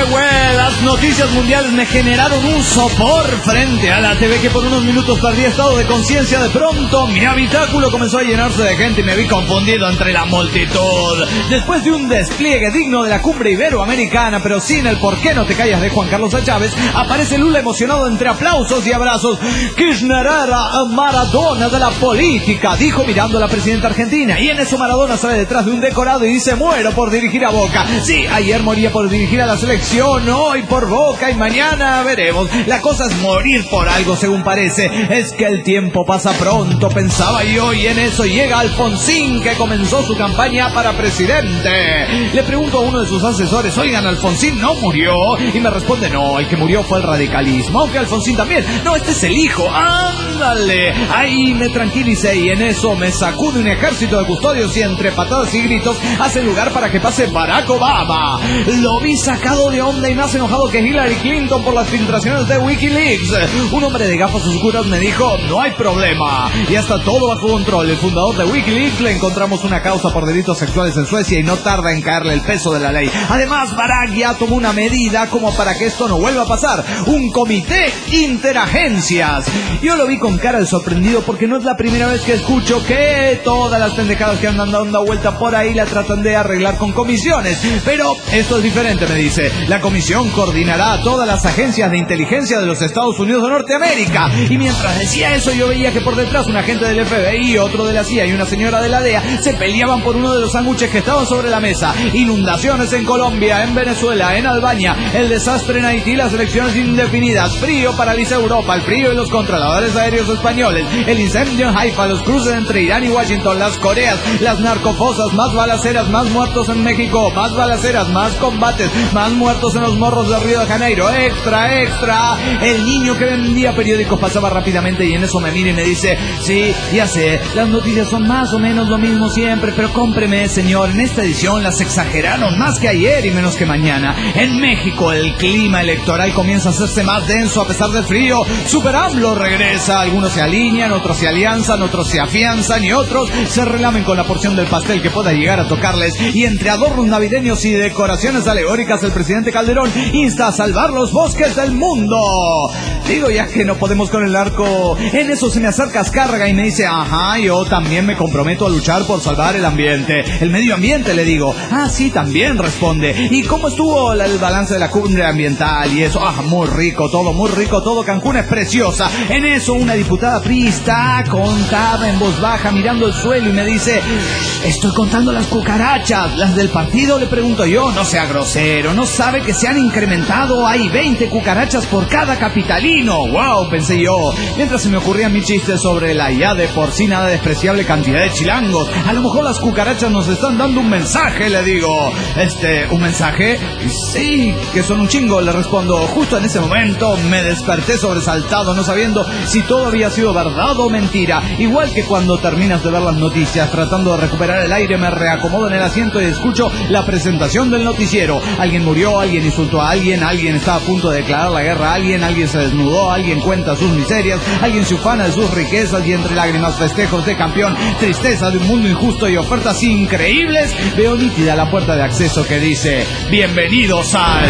Las noticias mundiales me generaron un sopor frente a la TV que por unos minutos perdí estado de conciencia. De pronto mi habitáculo comenzó a llenarse de gente y me vi confundido entre la multitud. Después de un despliegue digno de la cumbre iberoamericana, pero sin el "por qué no te callas" de Juan Carlos Chávez, aparece Lula emocionado entre aplausos y abrazos. Kirchner era Maradona de la política, dijo mirando a la presidenta argentina. Y en eso Maradona sale detrás de un decorado y dice: muero por dirigir a Boca. Sí, ayer moría por dirigir a la selección, hoy por Boca y mañana veremos. La cosa es morir por algo, según parece. Es que el tiempo pasa pronto, pensaba yo, y en eso llega Alfonsín, que comenzó su campaña para presidente. Le pregunto a uno de sus asesores: oigan, ¿Alfonsín no murió? Y me responde: no, el que murió fue el radicalismo. Aunque Alfonsín también. No, este es el hijo. ¡Ándale! Ahí me tranquilicé y en eso me sacude un ejército de custodios y entre patadas y gritos hace lugar para que pase Barack Obama. Lo vi sacado de onda y más enojado que Hillary Clinton por las filtraciones de Wikileaks. Un hombre de gafas oscuras me dijo: no hay problema, ya está todo bajo control. El fundador de Wikileaks le encontramos una causa por delitos sexuales en Suecia y no tarda en caerle el peso de la ley. Además, Barack ya tomó una medida como para que esto no vuelva a pasar: un comité interagencias. Yo lo vi con cara de sorprendido porque no es la primera vez que escucho que todas las pendejadas que andan dando vuelta por ahí la tratan de arreglar con comisiones. Pero esto es diferente, me dice. La comisión coordinará a todas las agencias de inteligencia de los Estados Unidos de Norteamérica. Y mientras decía eso, yo veía que por detrás un agente del FBI, otro de la CIA y una señora de la DEA se peleaban por uno de los sándwiches que estaban sobre la mesa. Inundaciones en Colombia, en Venezuela, en Albania, el desastre en Haití, las elecciones indefinidas, frío paraliza Europa, el frío y los controladores aéreos españoles, el incendio en Haifa, los cruces entre Irán y Washington, las Coreas, las narcofosas, más balaceras, más muertos en México, más balaceras, más combates, más muertos en los morros de Río de Janeiro. Extra, extra. El niño que vendía periódicos pasaba rápidamente y en eso me mira y me dice: sí, ya sé, las noticias son más o menos lo mismo siempre, pero cómpreme, señor, en esta edición las exageraron más que ayer y menos que mañana. En México el clima electoral comienza a hacerse más denso a pesar del frío. Super AMLO regresa, algunos se alinean, otros se alianzan, otros se afianzan y otros se relamen con la porción del pastel que pueda llegar a tocarles. Y entre adornos navideños y decoraciones alegóricas, el presidente Calderón insta a salvar los bosques del mundo. Digo, ya que no podemos con el arco. En eso se me acerca Azcárraga y me dice: ajá, yo también me comprometo a luchar por salvar el ambiente. El medio ambiente, le digo. Ah, sí, también, responde. ¿Y cómo estuvo el balance de la cumbre ambiental y eso? Ah, muy rico todo, Cancún es preciosa. En eso una diputada priista contaba en voz baja mirando el suelo y me dice: estoy contando las cucarachas. ¿Las del partido?, le pregunto yo. No sea grosero, ¿no sabe que se han incrementado? Hay 20 cucarachas por cada capitalino. Wow, pensé yo, mientras se me ocurrían mis chistes sobre la ya de por sí nada despreciable cantidad de chilangos. A lo mejor las cucarachas nos están dando un mensaje, le digo. ¿Un mensaje? Sí, que son un chingo, le respondo. Justo en ese momento me desperté sobresaltado, no sabiendo si todo había sido verdad o mentira. Igual que cuando terminas de ver las noticias, tratando de recuperar el aire, me reacomodo en el asiento y escucho la presentación del noticiero. Alguien murió, alguien insultó a alguien, alguien está a punto de declarar la guerra a alguien, alguien se desnudó, alguien cuenta sus miserias, alguien se ufana de sus riquezas y entre lágrimas, festejos de campeón, tristeza de un mundo injusto y ofertas increíbles, veo nítida la puerta de acceso que dice: bienvenidos al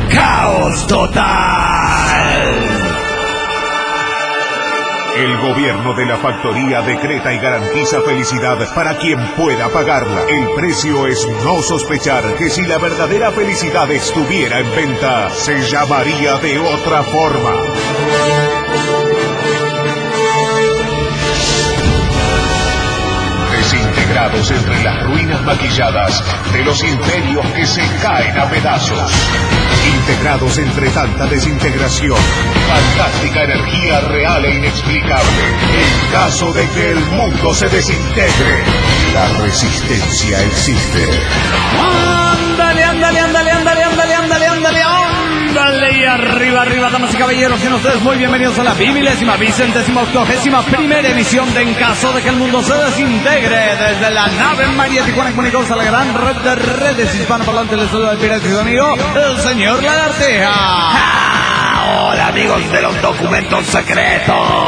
caos total. El gobierno de la factoría decreta y garantiza felicidad para quien pueda pagarla. El precio es no sospechar que si la verdadera felicidad estuviera en venta, se llamaría de otra forma. Desintegrados entre las ruinas maquilladas de los imperios que se caen a pedazos. Integrados entre tanta desintegración, fantástica energía real e inexplicable. En caso de que el mundo se desintegre, la resistencia existe. Ándale, ándale, ándale, ándale, ándale, ándale, ándale, ándale. Y arriba, arriba, damas y caballeros, sean ustedes muy bienvenidos a la 20.080ª emisión de En caso de que el mundo se desintegre. Desde la nave María Tijuana comunicados a la gran red de redes hispanoparlantes, les saluda el pirata y su amigo, el señor Lagarteja. Hola amigos de los documentos secretos.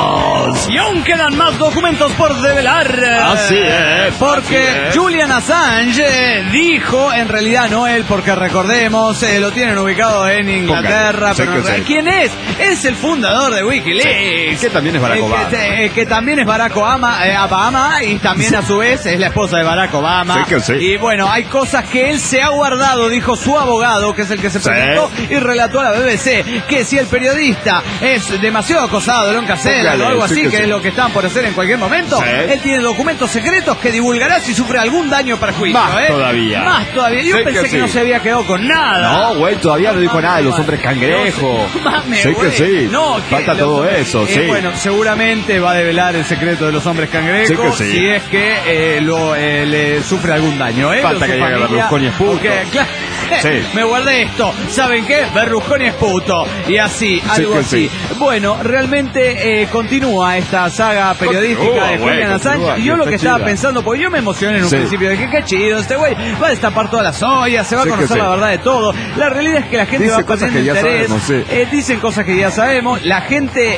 ¡Vamos! Y aún quedan más documentos por develar. Así es. Porque así es. Julian Assange dijo, en realidad no él, porque recordemos, lo tienen ubicado en Inglaterra, Póngale, pero sí. ¿quién es? Es el fundador de WikiLeaks. Que también es Barack Obama. Que también es Barack Obama, y también a su vez es la esposa de Barack Obama. Sí que sí. Y bueno, hay cosas que él se ha guardado, dijo su abogado, que es el que se presentó y relató a la BBC, que si el periodista es demasiado acosado, lo encarcelan o algo así, que es lo que están por hacer en cualquier momento, él tiene documentos secretos que divulgará si sufre algún daño o perjuicio. Más todavía. Más todavía. Yo pensé que no se había quedado con nada. No, güey, todavía no dijo nada de los hombres cangrejos. Mames, Sí que sí. No, falta todo eso, sí. Bueno, seguramente va a develar el secreto de los hombres cangrejos, Sí que sí. si es que le sufre algún daño. Falta que llegue Berlusconi es puto. Claro. Sí. Me guardé esto. ¿Saben qué? Berlusconi es puto. Y así, algo que así. sí. Bueno, realmente continúa esta saga periodística de Julian Assange. Y yo lo que estaba pensando, porque yo me emocioné en un principio, dije, qué chido, este güey va a destapar todas las ollas, se va a conocer la verdad de todo. La realidad es que la gente dice va cosas perdiendo que ya interés. sabemos, Dicen cosas que ya sabemos. La gente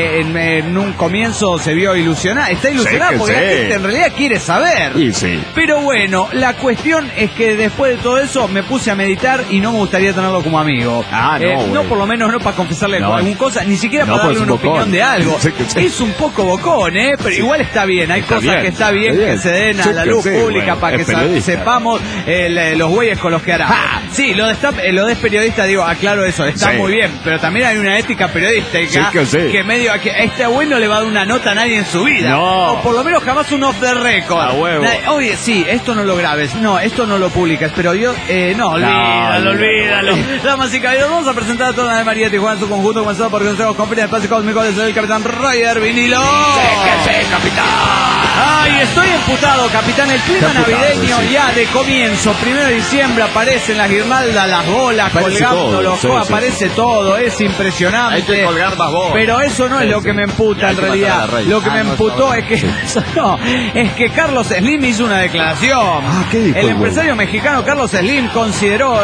en un comienzo se vio ilusionada. Está ilusionada porque la gente en realidad quiere saber. Y sí. Pero bueno, la cuestión es que después de todo eso me puse a meditar y no me gustaría tenerlo como amigo. No, por lo menos no para confesarle alguna cosa, ni siquiera para darle una opinión de algo. Es un poco bocón, pero igual está bien. Hay cosas que está bien que se den a la luz pública para que sepamos los güeyes con los que hará. Sí, lo de periodista, digo, aclaro eso, está muy bien, pero también hay una ética periodística que medio a este güey no le va a dar una nota a nadie en su vida. No. O por lo menos jamás un off the record. A huevo. Oye, sí, esto no lo grabes, no, esto no lo publicas, pero yo, no, olvídalo. Damas y caballeros, vamos a presentar a toda la de María Tijuana en su conjunto, comenzado por Consejo Company, Espacio Cósmico, desde el Capitán Roger Vinilo. Sí, capitán. Ay, estoy emputado, capitán. El clima navideño ya de comienzo, 1 de diciembre, aparecen las guirnaldas, las bolas, colgándolos, aparece todo, es impresionante. Hay que colgar más bolas. Pero eso no es lo que me emputa en realidad. Lo que me emputó es que Carlos Slim hizo una declaración. ¿Qué dijo el empresario mexicano Carlos Slim considerado,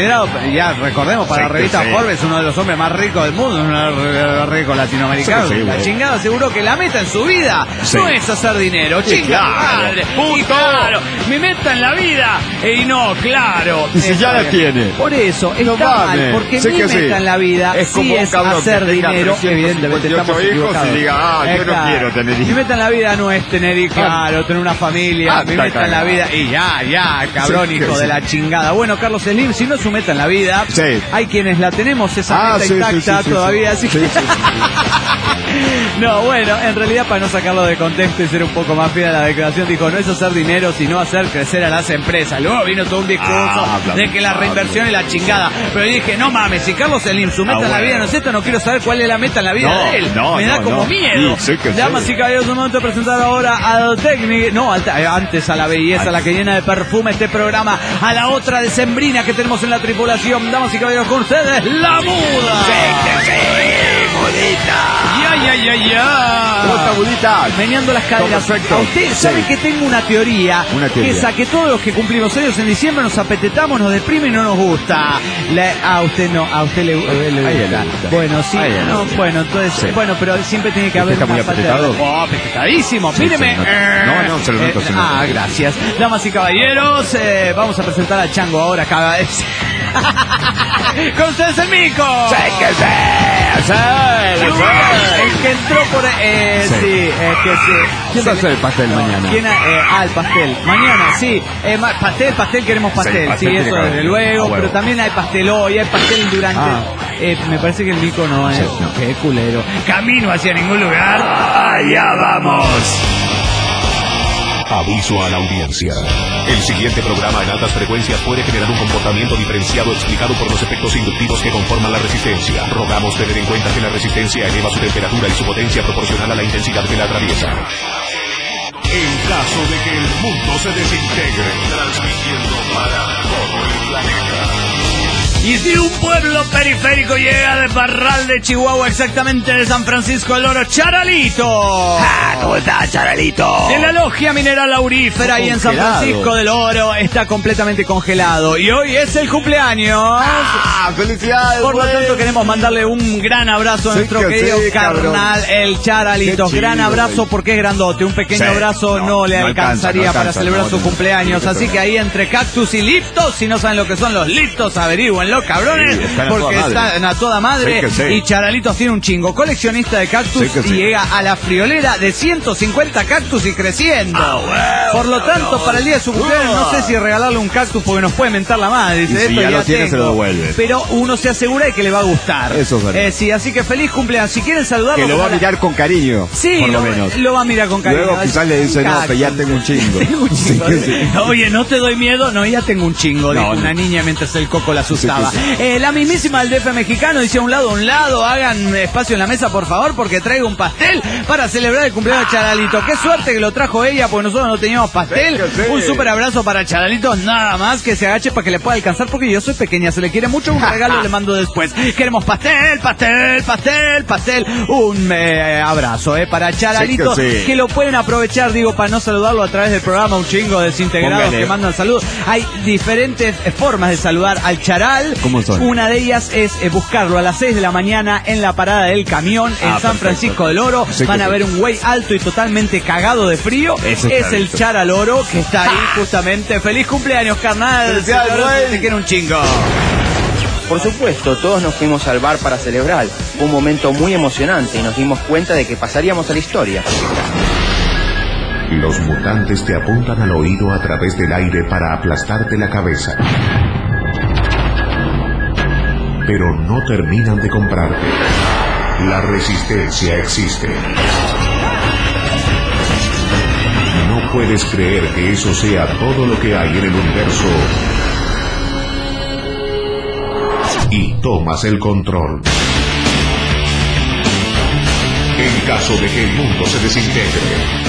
ya recordemos, para la revista Forbes, uno de los hombres más ricos del mundo, uno de los ricos latinoamericanos. La chingada aseguró que la meta en su vida no es hacer dinero. Chingada madre. Y claro, mi meta en la vida. Y no, claro. Y si ya la tiene. Por eso, está mal, porque mi meta en la vida es hacer dinero. Evidentemente, estamos equivocados. Y diga, yo no quiero tener hijos. Mi meta en la vida no es tener hijos, tener una familia. Mi meta en la vida, y ya, cabrón, hijo de la chingada. Bueno, Carlos Slim, si no es su meta en la vida, hay quienes la tenemos, esa meta intacta todavía. Así que... No, bueno, en realidad, para no sacarlo de contexto y ser un poco más fiel a la declaración, dijo, no es hacer dinero, sino hacer crecer a las empresas. Luego vino todo un discurso de que la reinversión es la chingada. Pero dije, no mames, si Carlos Slim, su meta en la vida no es esto, no quiero saber cuál es la meta en la vida de él. Me da como miedo. Damas y caballeros, un momento de presentar ahora al técnico, antes a la belleza, la que llena de perfume este programa, a la otra decembrina que tenemos en la tripulación. Damas y caballeros, con ustedes, la muda. ¿Cómo está, Budita? Meneando las caderas. Perfecto. A usted sabe que tengo una teoría. Que es a que todos los que cumplimos años en diciembre nos apetetamos, nos deprime y no nos gusta. A usted no, a usted le gusta. Bueno, sí, bueno, entonces, bueno, pero siempre tiene que haber una muy apretado. Apretadísimo. Míreme. No, se lo noto. Gracias. Damas y caballeros, vamos a presentar a Chango ahora cada vez. Con ustedes el Mico. Es que entró por sí, es que sí. ¿Quién va a hacer el pastel mañana? El pastel. Mañana, sí. Pastel, queremos pastel. Sí, eso desde luego. Pero también hay pastel hoy, hay pastel durante. Me parece que el Mico no es. Qué culero. Camino hacia ningún lugar. Allá vamos. Aviso a la audiencia. El siguiente programa en altas frecuencias puede generar un comportamiento diferenciado explicado por los efectos inductivos que conforman la resistencia. Rogamos tener en cuenta que la resistencia eleva su temperatura y su potencia proporcional a la intensidad que la atraviesa. En caso de que el mundo se desintegre, transmitiendo para todo el planeta. Y de un pueblo periférico llega de Parral de Chihuahua, exactamente de San Francisco del Oro, Charalito. ¿Cómo estás, Charalito? De la logia mineral aurífera ahí en San Francisco del Oro está completamente congelado. Y hoy es el cumpleaños. ¡Felicidades! Por lo tanto queremos mandarle un gran abrazo a nuestro querido carnal, el Charalito. Gran abrazo porque es grandote. Un pequeño abrazo no le alcanzaría para celebrar su cumpleaños. Así que ahí entre cactus y liptos, si no saben lo que son los liptos, averigüenlo, cabrones, porque están a toda madre. Y Charalitos tiene un chingo, coleccionista de cactus, y llega a la friolera de 150 cactus y creciendo. Por lo tanto, para el día de su cumpleaños no sé si regalarle un cactus porque nos puede mentar la madre. Dice, si ya lo tiene, se lo devuelve. Pero uno se asegura de que le va a gustar. Eso es verdad. Sí, así que feliz cumpleaños. Si quieren saludarlo, que lo va a mirar con cariño. Sí, por lo menos. Lo va a mirar con cariño. Luego quizás le dice, no, que ya tengo un chingo. Tengo un chingo. Oye, no te doy miedo, no, ya tengo un chingo, dijo una niña mientras el coco la asustaba. La mismísima del DF mexicano dice a un lado, hagan espacio en la mesa, por favor, porque traigo un pastel para celebrar el cumpleaños de Charalito. Qué suerte que lo trajo ella, porque nosotros no teníamos pastel. Un súper abrazo para Charalito, nada más que se agache para que le pueda alcanzar, porque yo soy pequeña, se le quiere mucho, un regalo le mando después. Queremos pastel. Un abrazo para Charalito, que lo pueden aprovechar, digo, para no saludarlo a través del programa, un chingo de desintegrados que mandan saludos. Hay diferentes formas de saludar al Charal. ¿Cómo son? Una de ellas es buscarlo a las 6 de la mañana en la parada del camión en San Francisco del Oro. Van a ver un güey alto y totalmente cagado de frío. Es el Charal Oro, que está ahí justamente. ¡Feliz cumpleaños, carnal! Te quiero un chingo. Por supuesto, todos nos fuimos al bar para celebrar. Fue un momento muy emocionante y nos dimos cuenta de que pasaríamos a la historia. Los mutantes te apuntan al oído a través del aire para aplastarte la cabeza. Pero no terminan de comprarte. La resistencia existe. No puedes creer que eso sea todo lo que hay en el universo. Y tomas el control. En caso de que el mundo se desintegre.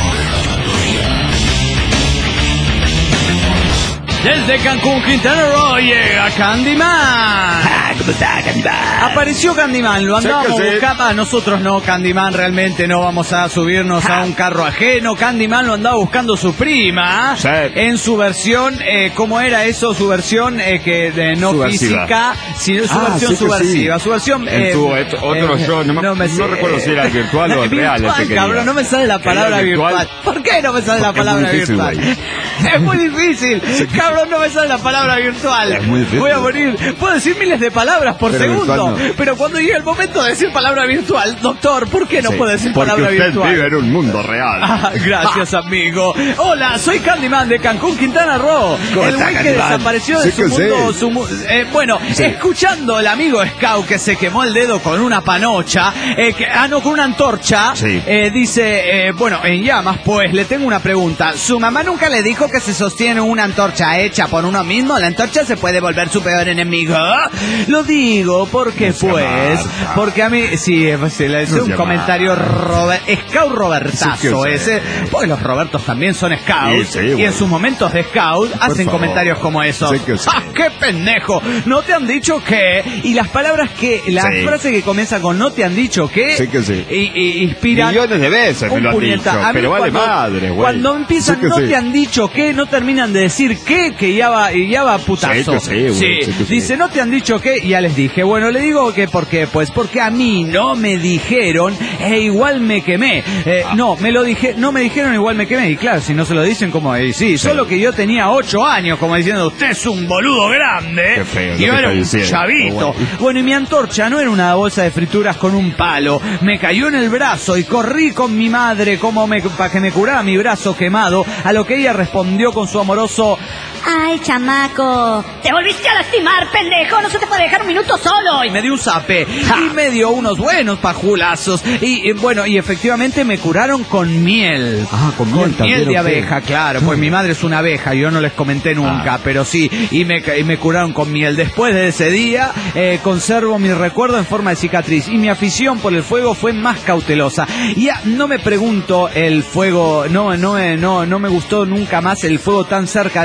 Desde Cancún, Quintana Roo, llega Candyman. ¿Cómo está, Candyman? Apareció Candyman, lo andábamos buscando. Nosotros no, Candyman, realmente no vamos a subirnos a un carro ajeno. Candyman lo andaba buscando su prima. En su versión, ¿cómo era eso? Su versión que no subversiva. Física, sino su versión subversiva. Su versión... otro show, no recuerdo si era virtual o real. Cabrón, no me sale la palabra virtual. ¿Por qué no me sale la palabra virtual? Es muy difícil. Cabrón, no me sale la palabra virtual. Es muy difícil. Voy a morir. Puedo decir miles de palabras por segundo. Pero cuando llegue el momento de decir palabra virtual, doctor, ¿por qué no puedo decir palabra virtual? Porque usted vive en un mundo real. Gracias, amigo. Hola, soy Candyman de Cancún, Quintana Roo. El güey que desapareció de su mundo. Escuchando el amigo Scout que se quemó el dedo con una panocha, con una antorcha, dice, en llamas, pues le tengo una pregunta. ¿Su mamá nunca le dijo que se sostiene una antorcha hecha por uno mismo? ¿La antorcha se puede volver su peor enemigo? Lo digo porque porque a mí, le hice un comentario Scout Robertazo ese, pues los Robertos también son Scouts, y en sus momentos de Scout hacen comentarios como esos. ¡Ah, qué pendejo! ¿No te han dicho qué? Y las palabras frases que comienzan con ¿no te han dicho qué? Y inspiran millones de veces me lo han dicho, pero vale madre, güey. Cuando empiezan ¿no te han dicho qué? No terminan de decir qué, que ya va putazo. Dice, ¿no te han dicho qué? Y ya les dije, le digo que ¿por qué? Pues porque a mí no me dijeron igual me quemé. No me dijeron igual me quemé. Y claro, si no se lo dicen como, solo que yo tenía 8 años, como diciendo, usted es un boludo grande. Qué feo, y yo era un chavito. Y mi antorcha no era una bolsa de frituras con un palo. Me cayó en el brazo y corrí con mi madre para que me curara mi brazo quemado, a lo que ella respondió con su amoroso: ¡ay, chamaco! ¡Te volviste a lastimar, pendejo! ¡No se te puede dejar un minuto solo! Y me dio un zape. Y me dio unos buenos pajulazos. Y efectivamente me curaron con miel. Con miel de abeja, claro. Pues mi madre es una abeja, yo no les comenté nunca, pero sí. Y me curaron con miel. Después de ese día, conservo mi recuerdo en forma de cicatriz. Y mi afición por el fuego fue más cautelosa. Y ya no me pregunto el fuego, no me gustó nunca más el fuego tan cerca de mí. Solo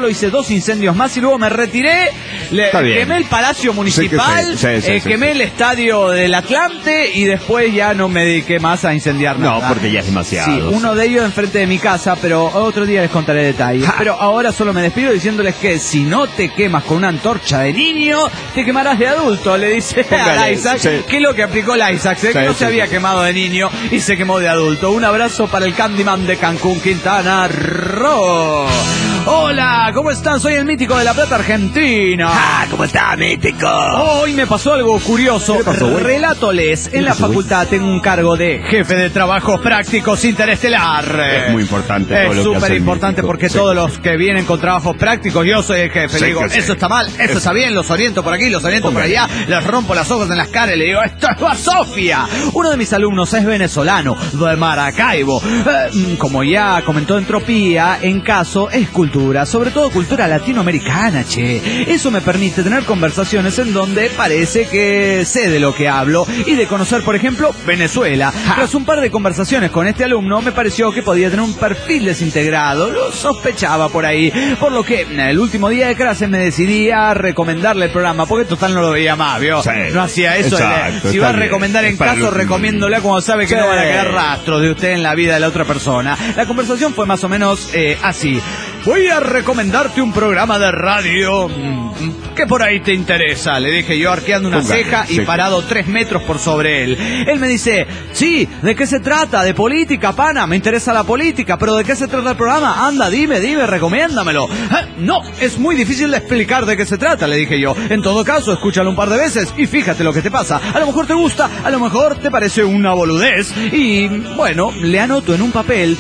solo hice 2 incendios más y luego me retiré, quemé el Palacio Municipal, quemé el estadio del Atlante y después ya no me dediqué más a incendiar nada. No, porque ya es demasiado. Sí, uno de ellos enfrente de mi casa, pero otro día les contaré detalles. Pero ahora solo me despido diciéndoles que si no te quemas con una antorcha de niño, te quemarás de adulto, le dice a Isaac, que es lo que aplicó el Isaac, que no se había quemado de niño y se quemó de adulto. Un abrazo para el Candyman de Cancún, Quintana Roo. Hola, ¿cómo están? Soy el mítico de La Plata, Argentina. ¿Cómo está, mítico? Hoy me pasó algo curioso. Relátoles. En la facultad tengo un cargo de jefe de trabajos prácticos interestelar. Es muy importante. Es súper importante porque todos los que vienen con trabajos prácticos, yo soy el jefe. Le digo, eso está mal, eso está bien, los oriento por aquí, los oriento por allá, les rompo las hojas en las caras y le digo, esto es basofia. Uno de mis alumnos es venezolano, de Maracaibo. Como ya comentó Entropía, en caso es cultura, sobre todo cultura latinoamericana, che. Eso me permite tener conversaciones en donde parece que sé de lo que hablo y de conocer, por ejemplo, Venezuela. Tras un par de conversaciones con este alumno, me pareció que podía tener un perfil desintegrado, lo sospechaba por ahí, por lo que el último día de clase me decidí a recomendarle el programa, porque total no lo veía más, ¿vio? Sí, no hacía eso. Exacto, si va a recomendar en caso, recomiéndole cuando sabe que no van a quedar rastros de usted en la vida de la otra persona. La conversación fue más o menos así. Voy a recomendarte un programa de radio que por ahí te interesa, le dije yo arqueando una ceja y parado 3 metros por sobre él. Él me dice, sí, ¿de qué se trata? ¿De política, pana? Me interesa la política, pero ¿de qué se trata el programa? Anda, dime, recomiéndamelo. No, es muy difícil de explicar de qué se trata, le dije yo. En todo caso, escúchalo un par de veces y fíjate lo que te pasa. A lo mejor te gusta, a lo mejor te parece una boludez. Y bueno, le anoto en un papel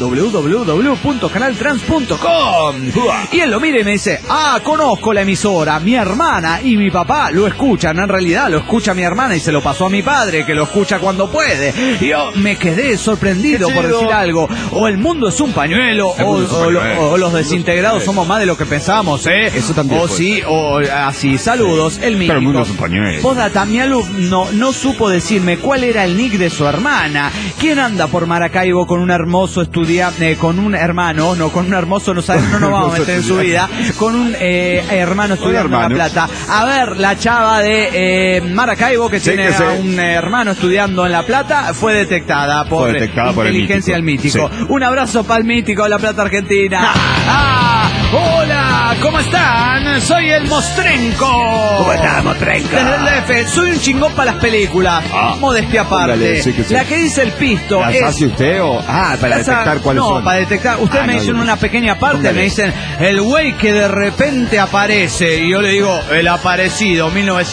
www.canaltrans.com. Y él lo mira y me dice, conozco la emisora, mi hermana y mi papá lo escuchan, en realidad lo escucha mi hermana y se lo pasó a mi padre, que lo escucha cuando puede. Y yo me quedé sorprendido por decir algo, o el mundo es un pañuelo, o los desintegrados somos más de lo que pensamos, Eso también o sí, o así, saludos, el mítico. Pero el mundo es un pañuelo. Postdata, mi alumno no supo decirme cuál era el nick de su hermana. ¿Quién anda por Maracaibo con un hermoso estudiante, con un hermano, no, con un hermoso, no nos vamos a meter en su vida, con un hermano estudiando en La Plata? A ver, la chava de Maracaibo que tiene un hermano estudiando en La Plata fue detectada por inteligencia del mítico. Sí. Un abrazo para el mítico de La Plata, Argentina. Hola, ¿cómo están? Soy el Mostrenco. ¿Cómo estás, Mostrenco? Desde el DF, soy un chingón para las películas. Modestia aparte. La que dice el pisto ¿las hace usted o...? Para detectar cuáles son. No, para detectar. Ustedes me dicen una pequeña parte, me dicen, el güey que de repente aparece. Y yo le digo, el aparecido,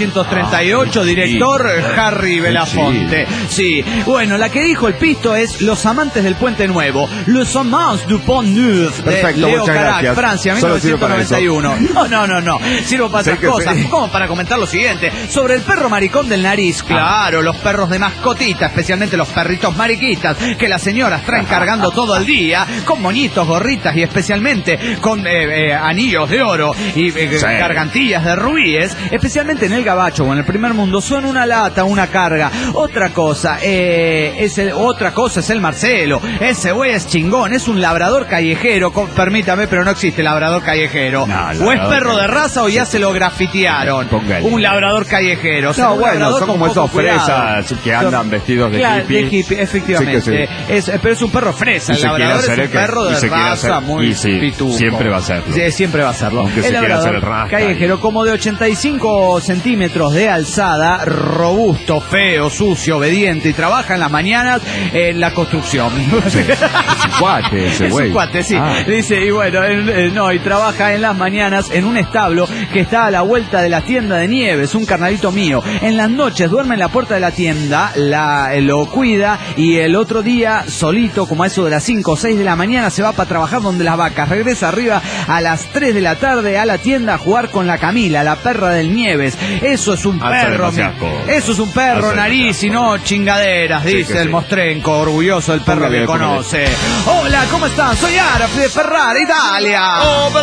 1938, director Harry Belafonte. Sí. Bueno, la que dijo el pisto es Los amantes del Puente Nuevo. Les Amants du Pont Neuf. Perfecto, de Leo muchas Carac, gracias. Francia, 1991. No. Sirvo para otras cosas. Como para comentar lo siguiente. Sobre el perro maricón del nariz. Claro, los perros de mascotita, especialmente los perritos mariquitas, que las señoras traen cargando todo el día, con moñitos, gorritas y especialmente con anillos de oro y gargantillas de rubíes, especialmente en el gabacho o en el primer mundo, son una lata, una carga. Otra cosa es el Marcelo. Ese güey es chingón, es un labrador callejero, permítame, pero no existe labrador callejero. O es perro de raza o ya se lo grafitearon. Un labrador callejero. No, bueno, son como esos fresas que andan vestidos de hippie. Efectivamente. Pero es un perro fresa. El labrador es un perro de raza muy pitufo. Siempre va a serlo. Siempre va a serlo. Aunque se quiera hacer el rasca. Callejero, como de 85 centímetros de alzada, robusto, feo, sucio, obediente y trabaja en las mañanas en la construcción. Es un cuate ese güey. Es un cuate, sí. Dice, y bueno, y trabaja en las mañanas en un establo que está a la vuelta de la tienda de Nieves, un carnalito mío. En las noches duerme en la puerta de la tienda, lo cuida y el otro día, solito, como a eso de las 5 o 6 de la mañana, se va para trabajar donde las vacas. Regresa arriba a las 3 de la tarde a la tienda a jugar con la Camila, la perra del Nieves. Eso es un perro. Eso es un perro, nariz y no chingaderas, dice el Mostrenco, orgulloso del perro que conoce. Hola, ¿cómo están? Soy Araf de Ferrara, Italia. Bravo,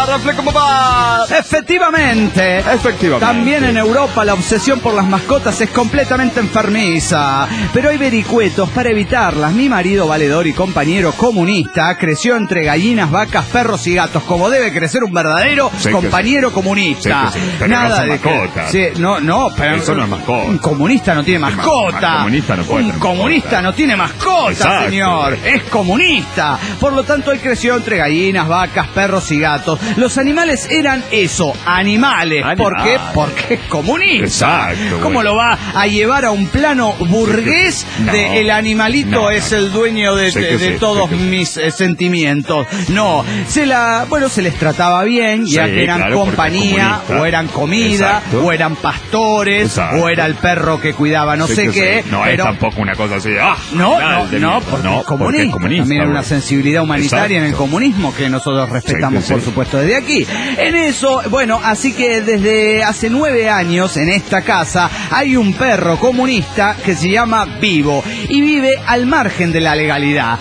Efectivamente. También en Europa la obsesión por las mascotas es completamente enfermiza. Pero hay vericuetos para evitarlas. Mi marido valedor y compañero comunista creció entre gallinas, vacas, perros y gatos, como debe crecer un verdadero compañero comunista. Pero nada no son de mascotas. pero eso no es mascota. Un comunista no tiene mascota. Comunista no puede un tener comunista mascota. no tiene mascota, Exacto. señor. Es comunista. Por lo tanto, él creció entre gallinas, vacas, perros y gatos. Los animales eran eso, animales. ¿Por qué? Porque es comunista. Exacto. ¿Cómo lo va a llevar a un plano burgués de el animalito es el dueño de todos mis sentimientos? No, se les trataba bien, ya que eran compañía, o eran comida, o eran pastores, o era el perro que cuidaba no sé qué. No pero es tampoco una cosa así. Porque es comunista. También hay una sensibilidad humanitaria en el comunismo que nosotros respetamos, por supuesto, desde aquí. En eso, así que desde hace 9 años en esta casa hay un perro comunista que se llama Vivo y vive al margen de la legalidad.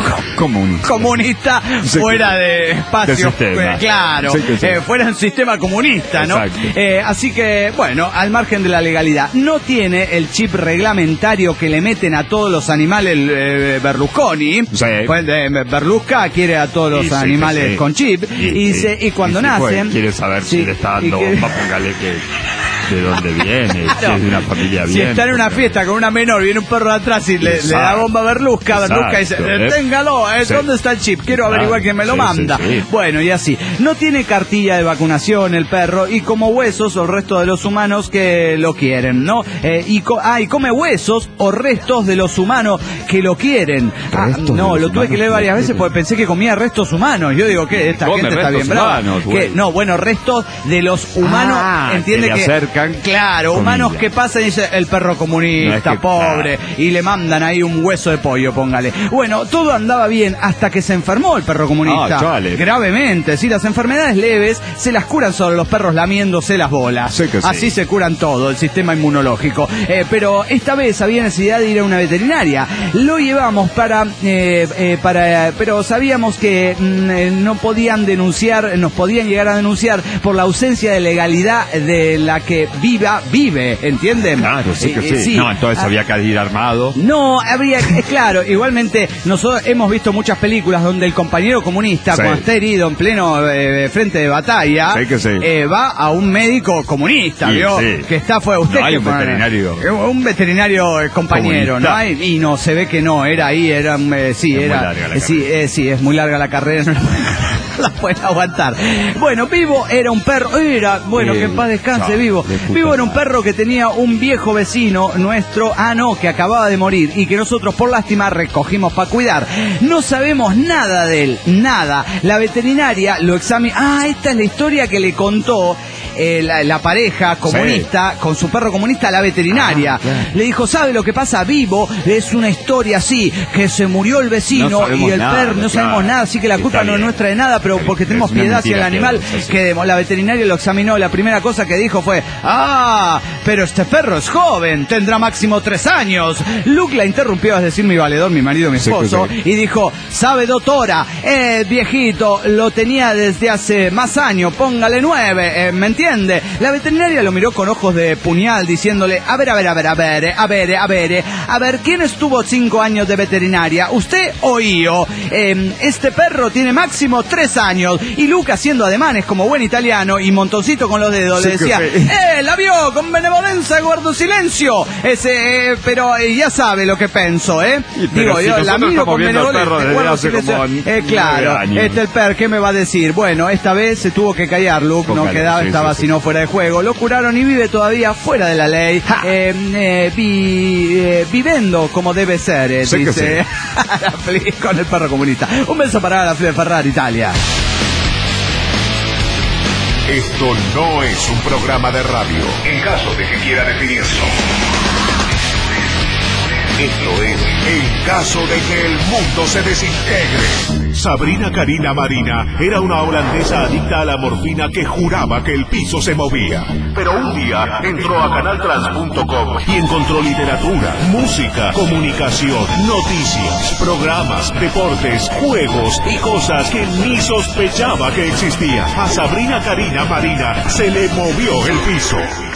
Comunista fuera de espacio, claro, fuera del sistema comunista, ¿no? Así que, al margen de la legalidad. No tiene el chip reglamentario que le meten a todos los animales Berlusconi. Berlusca quiere a todos los animales con chip y cuando nacen... Quiere saber si le está dando bomba, póngale de dónde viene, si es de una familia bien. Si está en una fiesta con una menor, viene un perro de atrás y le da bomba a Berlusca dice, téngalo, ¿dónde está el chip? Quiero averiguar quién me lo manda. Bueno, y así. No tiene cartilla de vacunación el perro y como huesos o el resto de los humanos que lo quieren, ¿no? Y come huesos o restos de los humanos que lo quieren. Lo tuve que leer varias veces porque pensé que comía restos humanos. Yo digo, ¿qué? Esta gente está bien brava. Restos de los humanos, entiende que acercan. Claro, humanos que pasan y dicen el perro comunista, pobre, y le mandan ahí un hueso de pollo, póngale. Todo andaba bien hasta que se enfermó el perro comunista. Gravemente, las enfermedades leves se las curan solo los perros lamiéndose las bolas. Así se curan todo, el sistema inmunológico. Pero esta vez había necesidad de ir a una veterinaria. Lo llevamos pero sabíamos que no podían denunciar, nos podían llegar a denunciar por la ausencia de legalidad de la que vive, ¿entienden? Claro, sí. No, entonces había que ir armado. No, claro, igualmente nosotros hemos visto muchas películas donde el compañero comunista, cuando está herido en pleno frente de batalla, va a un médico comunista, ¿vio? Que está usted. No hay un veterinario. Un veterinario compañero, comunista. ¿no hay? Y no, se ve que no, era ahí, es muy larga la carrera, no la pueden aguantar. Vivo era un perro, que en paz descanse Vivo. Vivo era un perro que tenía un viejo vecino nuestro, que acababa de morir y que nosotros por lástima recogimos para cuidar. No sabemos nada de él, nada. La veterinaria lo examinó. Esta es la historia que le contó la pareja comunista con su perro comunista a la veterinaria. Le dijo, ¿sabe lo que pasa? Vivo es una historia así, que se murió el vecino y el perro, no sabemos nada, así que la culpa no es nuestra de nada, pero porque tenemos piedad hacia el animal, quedemos. La veterinaria lo examinó, la primera cosa que dijo fue, pero este perro es joven, tendrá máximo 3 años. Luke la interrumpió, es decir, mi valedor, mi marido, mi esposo, y dijo, ¿sabe, doctora? Viejito, lo tenía desde hace más años, póngale 9, ¿me entiende? La veterinaria lo miró con ojos de puñal, diciéndole, a ver, ¿quién estuvo 5 años de veterinaria? ¿Usted o yo? Este perro tiene máximo 3 años. Y Luke, haciendo ademanes como buen italiano y montoncito con los dedos, le decía, la vio, con benevolencia guardo silencio. Pero ya sabe lo que pienso, Digo, yo la miro con benevolencia, guardo silencio. Claro, el perro, ¿qué me va a decir? Esta vez se tuvo que callar Luke, no quedaba, estaba sino fuera de juego. Lo curaron y vive todavía fuera de la ley, viviendo como debe ser, dice con el perro comunista. Un beso para la Ferrari Italia. Esto no es un programa de radio. En caso de que quiera definirlo. Esto es en caso de que el mundo se desintegre. Sabrina Karina Marina era una holandesa adicta a la morfina que juraba que el piso se movía. Pero un día entró a canaltrans.com y encontró literatura, música, comunicación, noticias, programas, deportes, juegos y cosas que ni sospechaba que existían. A Sabrina Karina Marina se le movió el piso.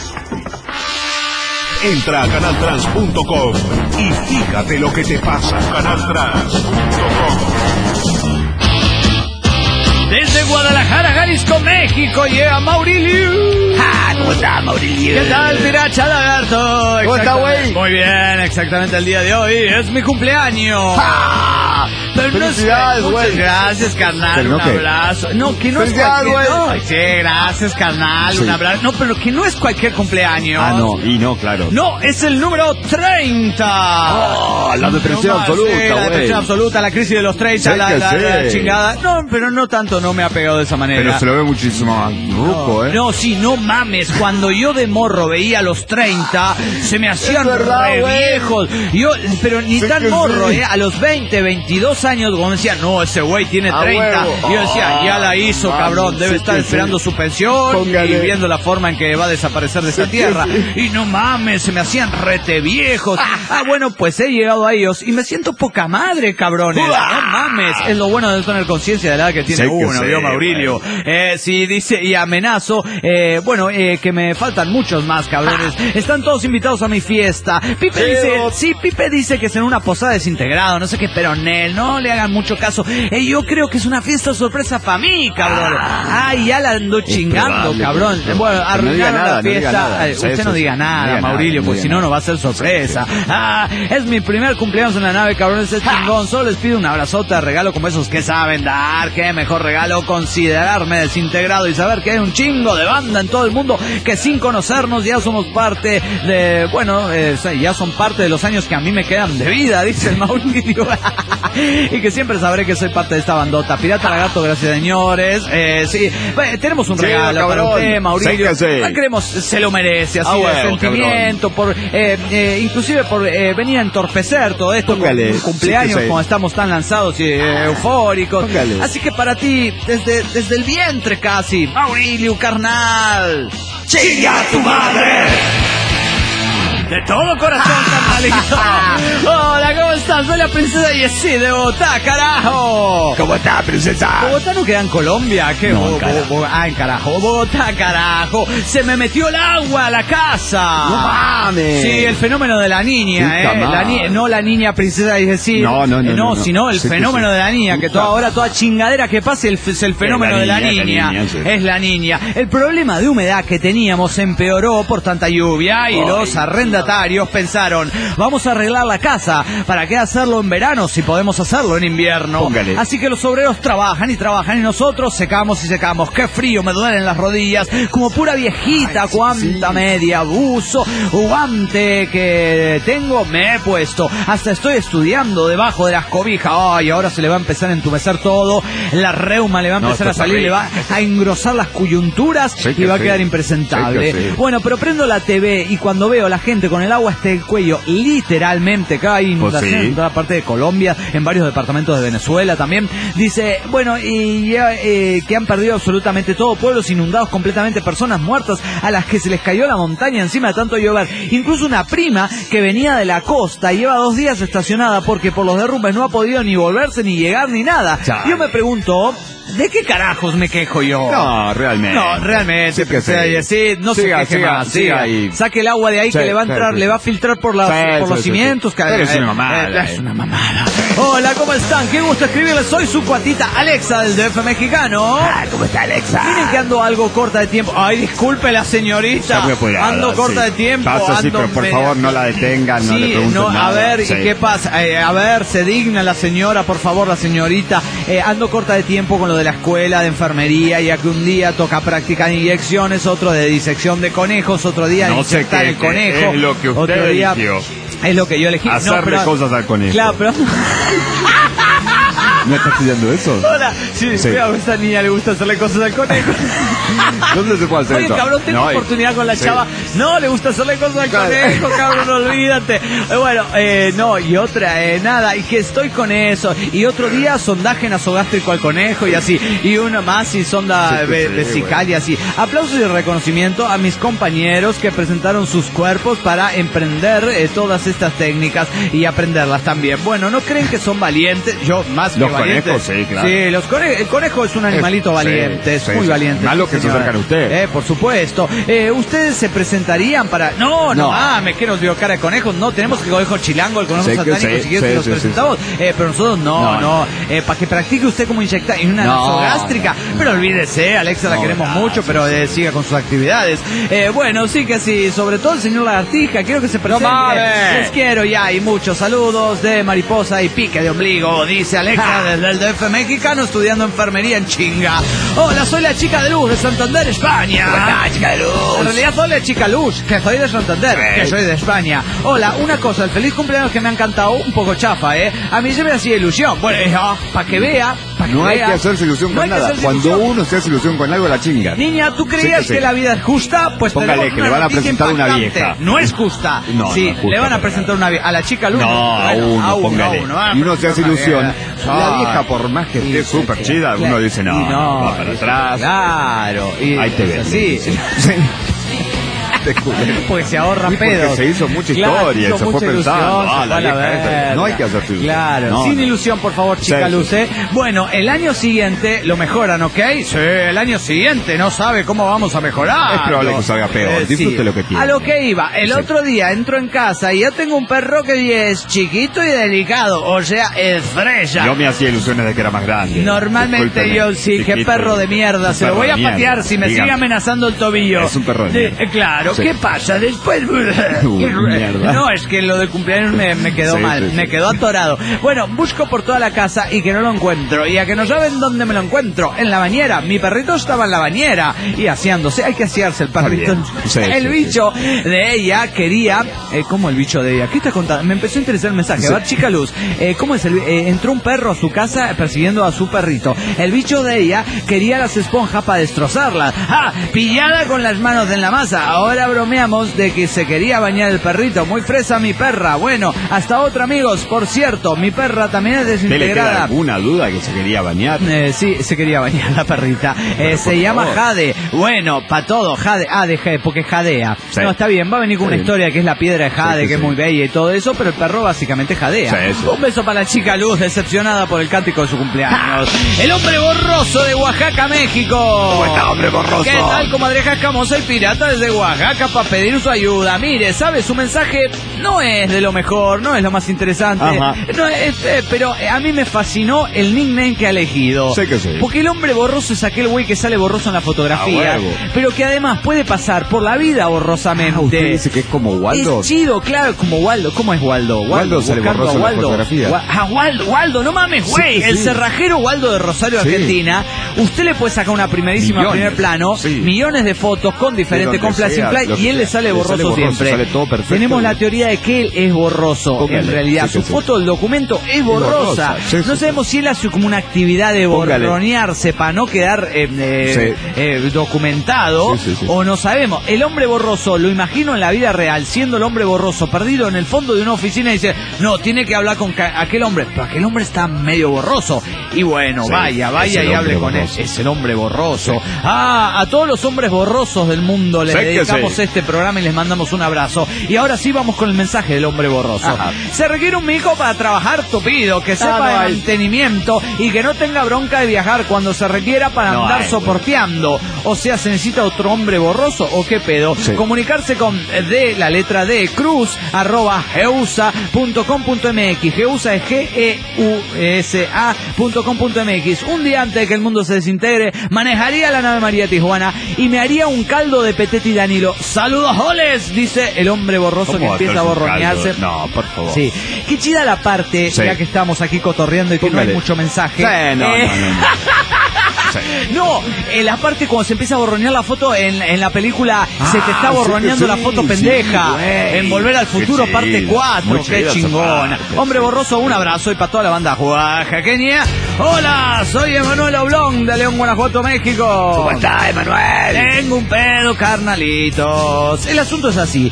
Entra a canaltrans.com y fíjate lo que te pasa. Canaltrans.com. Desde Guadalajara, Jalisco, México, llega Maurilio. ¿Cómo está, Maurilio? ¿Qué tal, Piracha Lagarto? ¿Cómo está, güey? Muy bien, exactamente el día de hoy es mi cumpleaños. Pero no es, muchas gracias, carnal, un abrazo. No, que no es cualquier... No, sí, gracias, carnal, un abrazo. No, pero que no es cualquier cumpleaños. No, y no, claro. No, es el número 30. La depresión absoluta, güey. La depresión absoluta, la crisis de los 30, la chingada. No, pero no tanto, no me ha pegado de esa manera. Pero se lo ve muchísimo más ruco, No, sí, no mames. Cuando yo de morro veía los 30, se me hacían re viejos. Yo, pero ni tan morro, a los 20, 22 años, cuando decía, no, ese güey tiene 30. Y yo decía, ya la hizo, cabrón, debe estar esperando su pensión y viendo la forma en que va a desaparecer de esta tierra. Y no mames, se me hacían rete viejos. Bueno, pues he llegado a ellos y me siento poca madre, cabrones. No mames, es lo bueno de tener conciencia de la edad que tiene uno, vio Maurilio. Sí, dice, y amenazo, que me faltan muchos más, cabrones. Están todos invitados a mi fiesta. Pipe dice, Pipe dice que es en una posada desintegrado, no sé qué, pero Nel, no le hagan mucho caso. Yo creo que es una fiesta sorpresa para mí, cabrón. Ya la ando chingando, cabrón. Bueno, arruinaron la fiesta. Usted no diga nada, Maurilio, pues si no, no va a ser sorpresa. Es mi primer cumpleaños en la nave, cabrones, es chingón. Solo les pido un abrazote de regalo como esos que saben dar. Qué mejor regalo, considerarme desintegrado y saber que hay un chingo de banda en todo el mundo que sin conocernos ya somos parte de, ya son parte de los años que a mí me quedan de vida, dice el Mauricio. Y que siempre sabré que soy parte de esta bandota. Pirata Lagarto, gracias señores. Sí, tenemos un regalo para usted, Mauricio. Creemos, se lo merece, así de sentimiento, inclusive por venir a entorpecer todo esto con un cumpleaños, como estamos tan lanzados y eufóricos. Así que para ti, desde el vientre casi, Maurilio, carnal. ¡Chinga tu madre! De todo corazón, carnalito. Hola, ¿cómo estás? Soy la princesa Yesí de Bogotá, carajo. ¿Cómo está, princesa? Bogotá no queda en Colombia. ¿Qué? No, en carajo. Bogotá, carajo. Se me metió el agua a la casa. No mames. Sí, el fenómeno de la niña, no la niña princesa Yesí. No, sino el fenómeno de la niña. Que toda chingadera que pase es el fenómeno de la niña. Es la niña. El problema de humedad que teníamos empeoró por tanta lluvia y los arrendatarios pensaron, vamos a arreglar la casa, ¿para qué hacerlo en verano si podemos hacerlo en invierno? Así que los obreros trabajan y nosotros secamos y secamos. Qué frío, me duelen las rodillas, como pura viejita. Cuánta media, buzo, guante que tengo, me he puesto, hasta estoy estudiando debajo de las cobijas. Ahora se le va a empezar a entumecer todo, la reuma le va a empezar a salir, le va a engrosar las coyunturas y va a quedar impresentable. Bueno, pero prendo la TV y cuando veo a la gente con el agua hasta el cuello, literalmente, acá hay inundación en toda parte de Colombia, en varios departamentos de Venezuela también, dice, que han perdido absolutamente todo, pueblos inundados completamente, personas muertas a las que se les cayó la montaña encima de tanto llover, incluso una prima que venía de la costa, lleva 2 días estacionada porque por los derrumbes no ha podido ni volverse, ni llegar, ni nada. Yo me pregunto, ¿de qué carajos me quejo yo? No, realmente. No se queje más. Saque el agua de ahí que le va a entrar, le va a filtrar por los cimientos. Es una mamada. Es una mamada. Hola, ¿cómo están? Qué gusto escribirles. Soy su cuatita Alexa del DF mexicano. ¿Cómo está, Alexa? Miren que ando algo corta de tiempo. Ay, disculpe la señorita. Ando corta de tiempo. Pero por favor no la detengan, no le pregunten nada. A ver, ¿y qué pasa? A ver, se digna la señora, por favor, la señorita. Ando corta de tiempo con lo de la escuela de enfermería, ya que un día toca practicar inyecciones, otro de disección de conejos, otro día de inyectar el conejo. Es lo que usted eligió. Es lo que yo elegí. Hacerle cosas al conejo. Claro, pero... ¿No está estudiando eso? Hola, sí. A esta niña le gusta hacerle cosas al conejo. ¿Dónde se puede hacer Oye, eso? cabrón, tengo oportunidad con la chava. No, le gusta hacerle cosas al conejo, cabrón, olvídate. Bueno, no, y otra, nada, y que estoy con eso. Y otro día, sondaje nasogástrico al conejo y así. Y uno más, y sonda vesical y así. Aplausos y reconocimiento a mis compañeros que presentaron sus cuerpos para emprender todas estas técnicas y aprenderlas también. Bueno, ¿no creen que son valientes? Yo, más que valiente. Los conejos, sí, claro. Sí, el conejo es un animalito valiente, es muy valiente. Malo que se acercan a usted. Por supuesto. ¿Ustedes se presentaría para...? No mames, que nos dio cara de conejos. No, tenemos el conejo chilango, el conejo satánico, si quieres nos presentamos. Pero nosotros no. Para que practique usted como inyectar en una nasogástrica. Pero olvídese, Alexa la queremos mucho, pero siga con sus actividades. Bueno, sí que sí, sobre todo el señor Lagartija, quiero que se presente. Les quiero ya, y muchos saludos de mariposa y pique de ombligo, dice Alexa desde el DF mexicano, estudiando enfermería en chinga. Hola, soy la chica de luz de Santander, España. Hola, chica de luz. En realidad soy la chica luz, que soy de Santander, que soy de España. Hola, una cosa, el feliz cumpleaños que me han cantado un poco chafa, a mí se me hacía ilusión. Bueno, para que vea, no hay que hacerse ilusión con nada. Cuando uno se hace ilusión con algo, la chinga. Niña, ¿tú creías que la vida es justa? Pues póngale que le van a presentar una vieja. No es justa. No, sí, no es justa, le van a presentar una vieja. A la chica luz. No, a uno, póngale. Y uno se hace ilusión. La vieja, por más que esté súper chida, uno dice, no, va para atrás. Claro. Ahí te ves. Sí. Pues se ahorra pedos. Porque se hizo mucha historia, se fue pensando, la vieja, no hay que hacer ilusión. Claro, sin ilusión, por favor, chica Luce. Bueno, el año siguiente lo mejoran, ¿ok? Sí, el año siguiente no sabe cómo vamos a mejorar. Es probable que salga peor, disfrute lo que quiera. A lo que iba, el otro día entro en casa y yo tengo un perro que es chiquito y delicado, o sea, estrella. Yo me hacía ilusiones de que era más grande. Normalmente yo sí, qué perro de mierda, se lo voy a patear si me sigue amenazando el tobillo. Es un perro de mierda. Claro. ¿Qué pasa después? No, es que lo del cumpleaños me quedó mal, me quedó atorado. Bueno, busco por toda la casa y que no lo encuentro. Y a que no saben dónde me lo encuentro, en la bañera. Mi perrito estaba en la bañera y aseándose. Hay que asearse el perrito. El bicho de ella quería... ¿Cómo el bicho de ella? ¿Qué está contando? Me empezó a interesar el mensaje. A ver, chica Luz, ¿cómo es? Entró un perro a su casa persiguiendo a su perrito. El bicho de ella quería las esponjas para destrozarlas. ¡Ah! Pillada con las manos en la masa. Ahora bromeamos de que se quería bañar el perrito. Muy fresa mi perra. Bueno, hasta otra, amigos. Por cierto, mi perra también es desintegrada. ¿Le queda alguna duda que se quería bañar? Sí, se quería bañar la perrita. Se llama Jade. Bueno, para todo, Jade. Porque jadea. Sí. No, está bien, va a venir con una historia que es la piedra de Jade, que es muy bella y todo eso, pero el perro básicamente jadea. Un beso para la chica Luz, decepcionada por el cántico de su cumpleaños. El hombre borroso de Oaxaca, México. ¿Cómo está, hombre borroso? ¿Qué tal, comadreja escamosa y pirata desde Oaxaca para pedir su ayuda? Mire, ¿sabe? Su mensaje no es de lo mejor, no es lo más interesante. No, pero a mí me fascinó el nickname que ha elegido. Sé que sí. Porque el hombre borroso es aquel güey que sale borroso en la fotografía, pero que además puede pasar por la vida borrosamente. ¿Usted dice que es como Waldo? Es chido, claro, como Waldo. ¿Cómo es Waldo? Waldo sale borroso en la fotografía. Waldo, no mames, güey. El cerrajero Waldo de Rosario, Argentina. Usted le puede sacar una primerísima primer plano, millones de fotos con diferentes, con flash and play, y él le sale borroso siempre. Sale todo perfecto. Tenemos la teoría de que él es borroso. En realidad, su foto del documento es borrosa. No sabemos si él hace como una actividad de borronearse para no quedar documentado, o no sabemos. El hombre borroso, lo imagino en la vida real, siendo el hombre borroso, perdido en el fondo de una oficina y dice, no, tiene que hablar con aquel hombre, pero aquel hombre está medio borroso. Y bueno, vaya y hable con él. Es el hombre borroso. A todos los hombres borrosos del mundo les dedicamos este programa y les mandamos un abrazo. Y ahora sí vamos con el mensaje del hombre borroso. Se requiere un mijo para trabajar tupido, que sepa de mantenimiento y que no tenga bronca de viajar cuando se requiera para andar soporteando. O sea, ¿se necesita otro hombre borroso o qué pedo? Comunicarse con la letra D, cruz@geusa.com.mx. Geusa es GEUSA.com.mx. Un día antes de que el mundo se desintegre, manejaría la nave María Tijuana y me haría un caldo de Petete y Danilo. ¡Saludos, Joles! Dice el hombre borroso que empieza a borronearse. No, por favor. Sí. Qué chida la parte, ya que estamos aquí cotorreando y que no hay mucho mensaje. No, la parte cuando se empieza a borronear la foto en la película, se te está borroneando la foto pendeja. En Volver al Futuro, parte 4. Qué chingona. Hombre borroso, un abrazo y para toda la banda oaxaqueña. Hola, soy Emanuel Oblong de León, Guanajuato, México. ¿Cómo estás, Emanuel? Tengo un pedo, carnalitos. El asunto es así.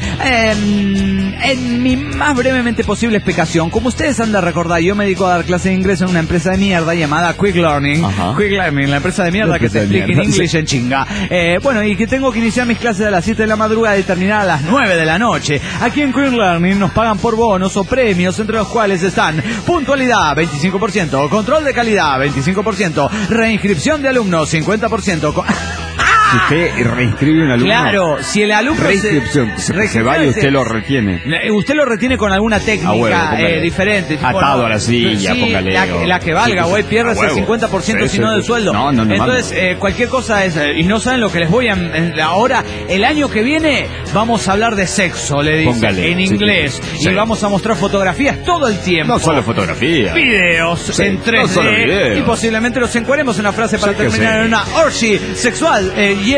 En mi más brevemente posible explicación, como ustedes han de recordar, yo me dedico a dar clases de inglés en una empresa de mierda llamada Quick Learning. Ajá. Quick Learning, la empresa de mierda que se explica en English en chinga. Bueno, y que tengo que iniciar mis clases a las 7 de la madrugada y terminar a las 9 de la noche. Aquí en Quick Learning nos pagan por bonos o premios, entre los cuales están puntualidad 25%, control de calidad 25%, reinscripción de alumnos 50%. Si usted reinscribe un alumno. Claro, si el alumno reinscripción, se va y usted lo retiene. Usted lo retiene con alguna técnica diferente. Tipo, atado a la silla, sí, póngale. la que valga, güey, pierdes el 50% si no del sueldo. No, entonces, cualquier cosa es... y no saben lo que les voy a... ahora, el año que viene, vamos a hablar de sexo, le dicen, en inglés. Sí. Y vamos a mostrar fotografías todo el tiempo. No solo fotografías. Videos en 3D. No solo videos. Y posiblemente los encuadremos en una frase para terminar en una orgy sexual.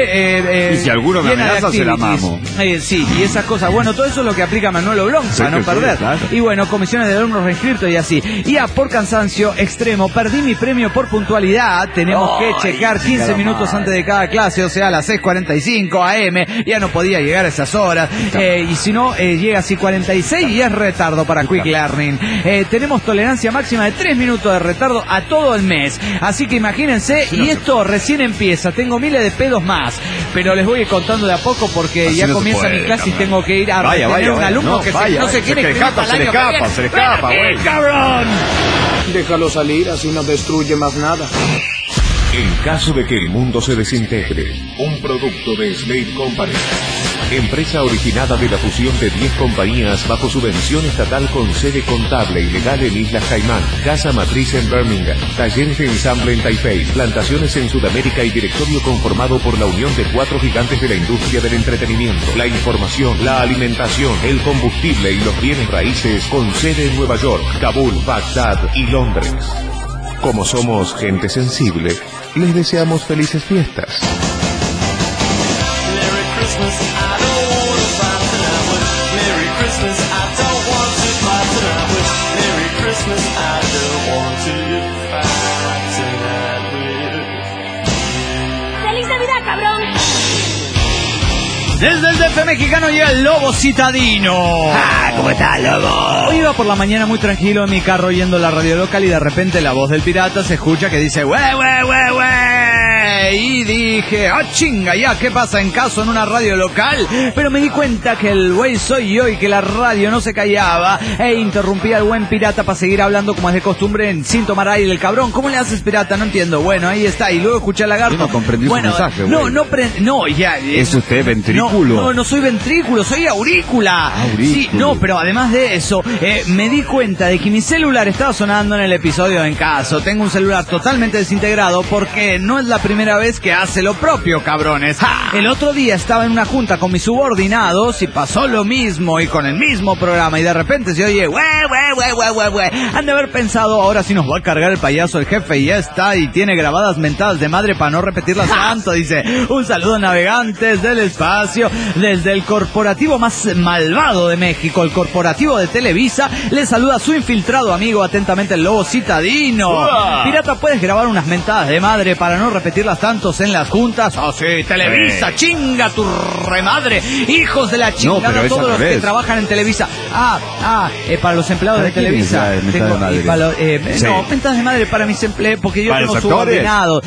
Y si alguno me amenaza, se la mamo. Sí, y esesas cosas. Bueno, todo eso es lo que aplica Manuel Oblong, para no perder. Claro. Y bueno, comisiones de alumnos reinscritos y así. Y por cansancio extremo, perdí mi premio por puntualidad. Tenemos que checar 15 minutos antes de cada clase, o sea, a las 6:45 AM. Ya no podía llegar a esas horas. Y si no, llega así 46 y es retardo para Quick Learning. Tenemos tolerancia máxima de 3 minutos de retardo a todo el mes. Así que imagínense, y esto recién empieza. Tengo miles de pedos más. Pero les voy a ir contando de a poco porque así ya comienza mi clase y tengo que ir a retener un alumno que no se quiere escribir para el año que viene. Se le escapa, güey. ¡Cabrón! Déjalo salir, así no destruye más nada. En caso de que el mundo se desintegre, un producto de Slate Company. Empresa originada de la fusión de 10 compañías bajo subvención estatal con sede contable y legal en Islas Caimán, casa matriz en Birmingham, talleres de ensamble en Taipei, plantaciones en Sudamérica y directorio conformado por la unión de 4 gigantes de la industria del entretenimiento, la información, la alimentación, el combustible y los bienes raíces con sede en Nueva York, Kabul, Bagdad y Londres. Como somos gente sensible, les deseamos felices fiestas. ¡Feliz Navidad, cabrón! Desde el DF mexicano llega el Lobo Citadino. ¿Cómo estás, Lobo? Hoy iba por la mañana muy tranquilo en mi carro oyendo la radio local y de repente la voz del pirata se escucha que dice ¡wey! Y dije, chinga, ya, ¿qué pasa en caso en una radio local? Pero me di cuenta que el güey soy yo y que la radio no se callaba e interrumpía al buen pirata para seguir hablando como es de costumbre sin tomar aire el cabrón. ¿Cómo le haces, pirata? No entiendo. Bueno, ahí está. Y luego escuché al lagarto. Yo no comprendí su mensaje, güey. No, ya. ¿Es usted ventrículo? No soy ventrículo, soy aurícula. Sí, no, pero además de eso, me di cuenta de que mi celular estaba sonando en el episodio de En Caso. Tengo un celular totalmente desintegrado porque no es la primera vez que hace lo propio, cabrones. El otro día estaba en una junta con mis subordinados y pasó lo mismo y con el mismo programa y de repente se oye han de haber pensado, ahora sí nos va a cargar el payaso el jefe y ya está, y tiene grabadas mentadas de madre para no repetirlas tanto. Dice, un saludo navegantes del espacio desde el corporativo más malvado de México, el corporativo de Televisa. Le saluda su infiltrado amigo, atentamente el Lobo Citadino. Pirata, ¿puedes grabar unas mentadas de madre para no repetirlas tantos en las juntas? Oh sí, Televisa, chinga tu remadre, hijos de la chingada, no, todos los que trabajan en Televisa. Para los empleados de Televisa tengo, no, mentadas de madre para mis empleados, porque yo tengo subordinados,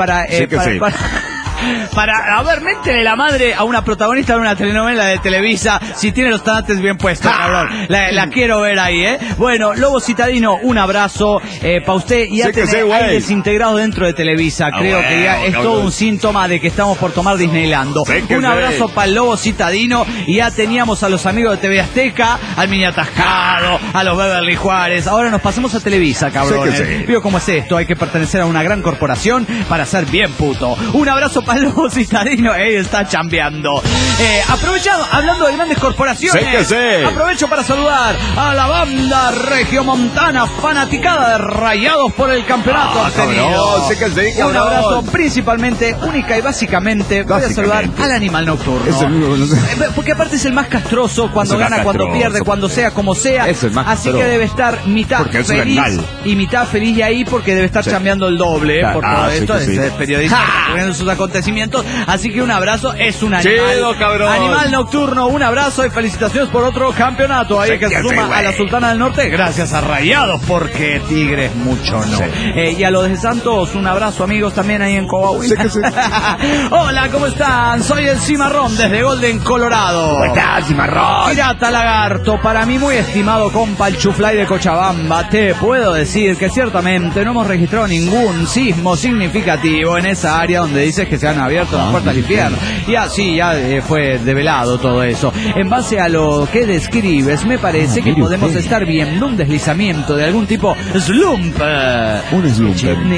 a ver, métele la madre a una protagonista de una telenovela de Televisa si tiene los tanates bien puestos, cabrón. La quiero ver ahí, Bueno, Lobo Citadino, un abrazo para usted. Y ya hay desintegrado dentro de Televisa. Creo que ya es todo un síntoma de que estamos por tomar Disneylando. Un abrazo para el Lobo Citadino. Y ya teníamos a los amigos de TV Azteca, al Mini Atascado, a los Beverly Juárez. Ahora nos pasemos a Televisa, cabrón. Veo cómo es esto. Hay que pertenecer a una gran corporación para ser bien puto. Un abrazo para Palomo Citadino, está chambeando. Aprovechando, hablando de grandes corporaciones, Sí que sí. aprovecho para saludar a la banda regiomontana fanaticada de Rayados por el campeonato obtenido. Sí que sí, Un cabrón. abrazo principalmente, única y básicamente, voy a saludar al animal nocturno. Es el único, no sé. Porque aparte es el más castroso cuando Es el más gana, cuando castroso. pierde, cuando sea, como sea. Es el más Así castroso. que debe estar mitad Porque es un feliz animal. y mitad feliz y ahí porque debe estar chambeando el doble Claro. por todo Sí esto. que sí. Es periodista viendo sus acontecimientos. Así que un abrazo, es un animal. Chido, cabrón. Animal nocturno, un abrazo y felicitaciones por otro campeonato ahí Sí que que se sí, suma güey. a la Sultana del Norte. Gracias a Rayados porque Tigres mucho no. Sí. Y a los de Santos, un abrazo amigos también ahí en Coahuila. Sí que sí. Hola, ¿cómo están? Soy el Cimarrón desde Golden, Colorado. ¿Cómo estás, Cimarrón? Pirata Lagarto, para mi muy estimado compa el Chuflay de Cochabamba, te puedo decir que ciertamente no hemos registrado ningún sismo significativo en esa área donde dices que se han abierto las puertas del infierno. Ya, sí, ya fue develado todo eso. En base a lo que describes, me parece que mire podemos usted. estar viendo un deslizamiento de algún tipo slump. Un slumpen.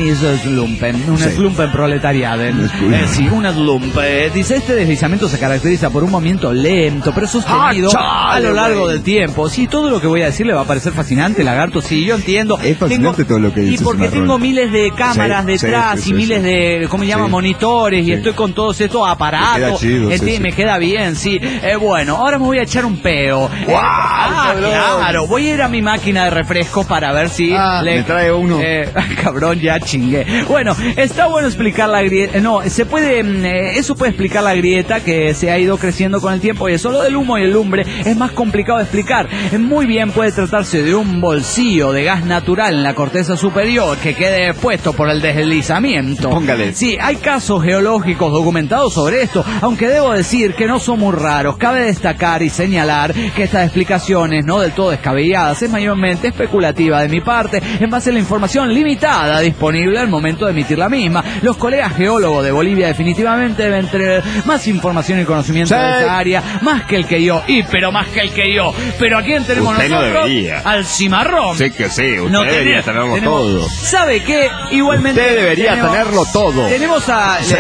Un Sí. slumpen proletariaden. Un slumpen. Sí, un slump. Dice, este deslizamiento se caracteriza por un movimiento lento, pero sostenido a lo largo del tiempo. Sí, todo lo que voy a decir le va a parecer fascinante, Lagarto. Sí, yo entiendo. Es fascinante todo lo que dices, Y porque Cimarrón. tengo miles de cámaras Sí, detrás sí, y sí, miles sí. de, ¿cómo se llama? Sí. Monitores y Sí. estoy con todos estos aparatos. Te queda chido, sí, sí. Me queda bien, sí. Bueno, ahora me voy a echar un peo. cabrón. Claro. Voy a ir a mi máquina de refrescos para ver si me trae uno. Cabrón, ya chingué. Bueno, está bueno explicar la grieta. No, se puede. Eso puede explicar la grieta que se ha ido creciendo con el tiempo. Y eso, lo del humo y el lumbre es más complicado de explicar. Muy bien puede tratarse de un bolsillo de gas natural en la corteza superior que quede expuesto por el deslizamiento. Póngale. Sí, hay casos geológicos documentados sobre esto, aunque debo decir que no son muy raros. Cabe destacar y señalar que estas explicaciones, no del todo descabelladas, es mayormente especulativa de mi parte, en base a la información limitada disponible al momento de emitir la misma. Los colegas geólogos de Bolivia definitivamente deben tener más información y conocimiento Sí. de esa área, más que el que yo, pero más que el que yo. Pero ¿a quién tenemos Usted no nosotros? debería. Al Cimarrón. Sí que sí, usted No debería tenemos- tenerlo todo. ¿Sabe qué? Igualmente Usted debería tenerlo todo. Tenemos a, Sí.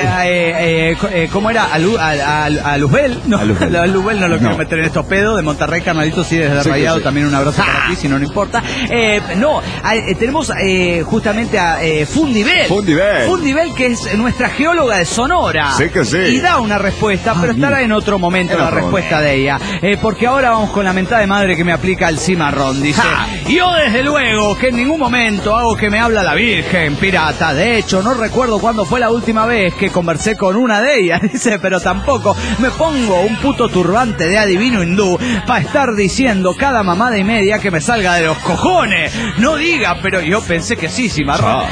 ¿cómo era? A Luzbel. No, A Luzbel. a Luzbel no lo quiero No. meter en estos pedos. De Monterrey, carnalito, sí, desde Sí, Rayado. sí. También un abrazo para ti, si no importa. Tenemos justamente a Fundibel. Fundibel. Fundibel, que es nuestra geóloga de Sonora. Sí que sí. Y da una respuesta, pero mira. estará en otro momento En la otro respuesta de ella. Porque ahora vamos con la mentada de madre que me aplica el Cimarrón. Dice, yo desde luego que en ningún momento hago que me habla la Virgen, pirata. De hecho, no recuerdo cuándo fue la última vez que conversé con una de ellas. Dice, pero tampoco me pongo un puto turbante de adivino hindú para estar diciendo cada mamada y media que me salga de los cojones. No diga, pero yo pensé que sí, Cimarrón.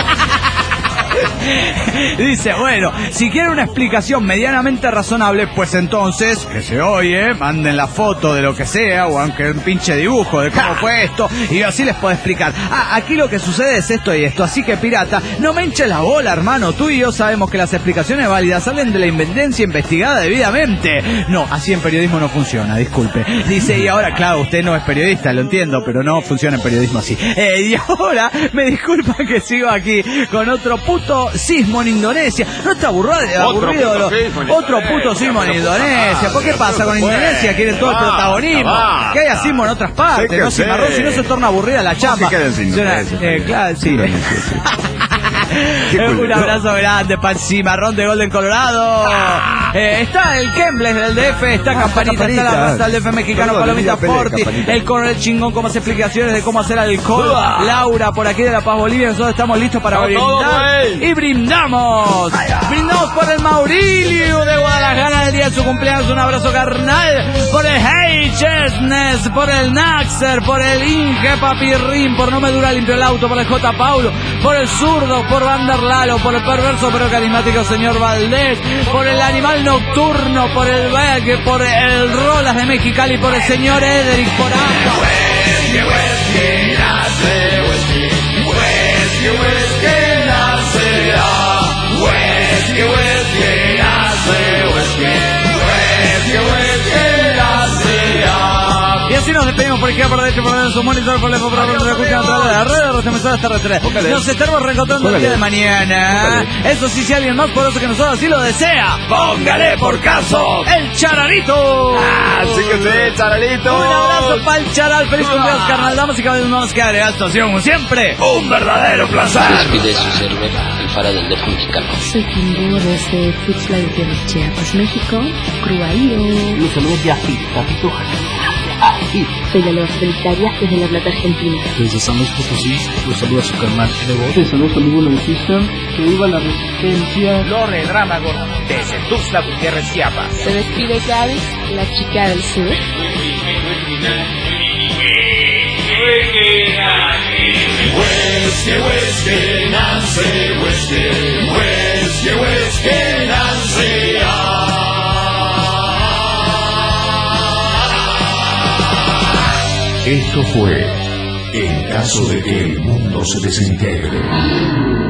Dice, bueno, si quiere una explicación medianamente razonable, pues entonces, que se oye, manden la foto de lo que sea, o aunque un pinche dibujo de cómo fue esto, y yo así les puedo explicar. Aquí lo que sucede es esto y esto, así que pirata, no me hinches la bola, hermano. Tú y yo sabemos que las explicaciones válidas salen de la invendencia investigada debidamente. No, así en periodismo no funciona, disculpe. Dice, y ahora, claro, usted no es periodista, lo entiendo, pero no funciona en periodismo así. Y ahora, me disculpa que sigo aquí con otro puto sismo en Indonesia. ¿No está aburrido? Otro puto sismo en Indonesia. ¿Por qué pasa con Indonesia? Quieren todo el protagonismo. Que haya sismo en otras partes, ¿no? Cimarrón, si no se torna aburrida la chamba. Claro, sí. Un abrazo grande para el Cimarrón de Golden, Colorado. Está el Kembles del DF, está Campanita, está la raza del DF mexicano, Palomita Forti, el Coronel Chingón con más explicaciones de cómo hacer alcohol, Laura por aquí de La Paz, Bolivia. Nosotros estamos listos para brindar y brindamos. Brindamos por el Maurilio de Guadalajara el día de su cumpleaños. Un abrazo carnal por el Hey Chesnes, por el Naxer, por el Inge Papirrín, por No Me Dura Limpio el Auto, por el J. Paulo, por el Zurdo, por Vander Lalo, por el perverso pero carismático señor Valdés, por el Animal Nocturno, por el Berg, por el Rolas de Mexicali, por el señor Edric, por Agua. Y así Así nos despedimos por izquierda, por derecha, por derecha, su monitor, por la escuchan a través de la red, los mensajes terrestres. Nos estaremos reencontrando el día de mañana. Eso sí, si alguien más poderoso que nosotros así lo desea, póngale por caso el Charalito. Así que sí, Charalito. Un abrazo para el Charal. Feliz cumpleaños, carnal. Damas y caballeros, no nos queda agregar situación. Como siempre, un verdadero placer. Despide su server, el Faradel del Mexicano. Soy Kimbo desde Tuxtla Gutiérrez, Chiapas, México. Cruaío. Los saludos de Afita, Pituja. Soy la Loa Solitaria desde La Plata, Argentina. Desde San Luis Potosí, los saluda su carnal de voz. Desde San Luis Polígono de System, que viva la resistencia. Lore Drámago, desde Tuxtla Gutiérrez, Chiapas. Se despide Gaby, la chica del sur. Esto fue En caso de que el mundo se desintegre.